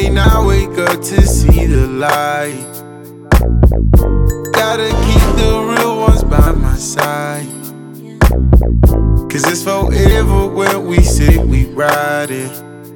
and I wake up to see the light. Gotta keep the real ones by my side. Cause it's forever when we say we ride it.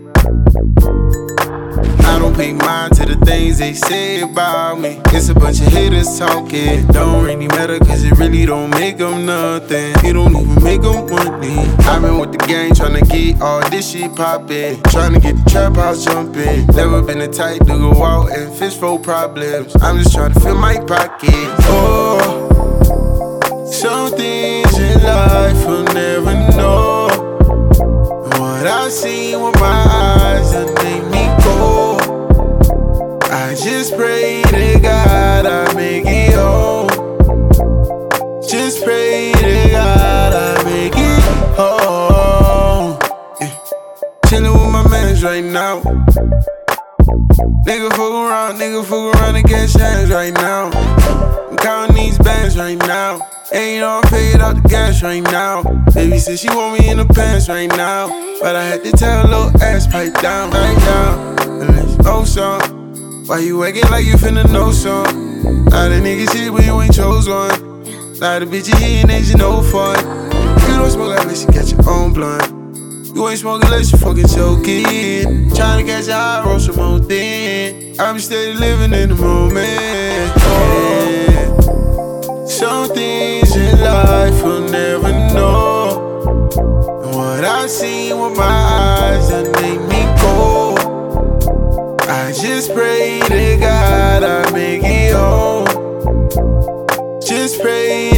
I don't pay mind to the things they say about me. It's a bunch of haters talking. Don't really matter cause it really don't make them nothing. It don't even make them money. I've been with the gang tryna get all this shit poppin'. Tryna get the trap house jumpin'. Never been the type to go out and fish for problems. I'm just tryna fill my pocket. Oh, some things in life will never know. What I seen with my eyes that make me go. I just pray to God I make it home. Just pray to God I make it home. Yeah. Chillin' with my mans right now. Nigga fuck around and get hands right now. I'm counting these bands right now. Ain't all paid out the gas right now. Baby said she want me in the pants right now, but I had to tell her little ass pipe down right now. And there's no song. Why you acting like you finna know some? Now the niggas shit but you ain't chose one. Now the bitch you hitting ain't you no fun. You don't smoke unless you got your own blunt. You ain't smoking unless you fucking choking. Tryna catch a high, roll some more thin. I'm steady living in the moment. Oh. Some things in life you'll never know. And what I seen with my eyes that make me go. I just pray to God I make it home. Just pray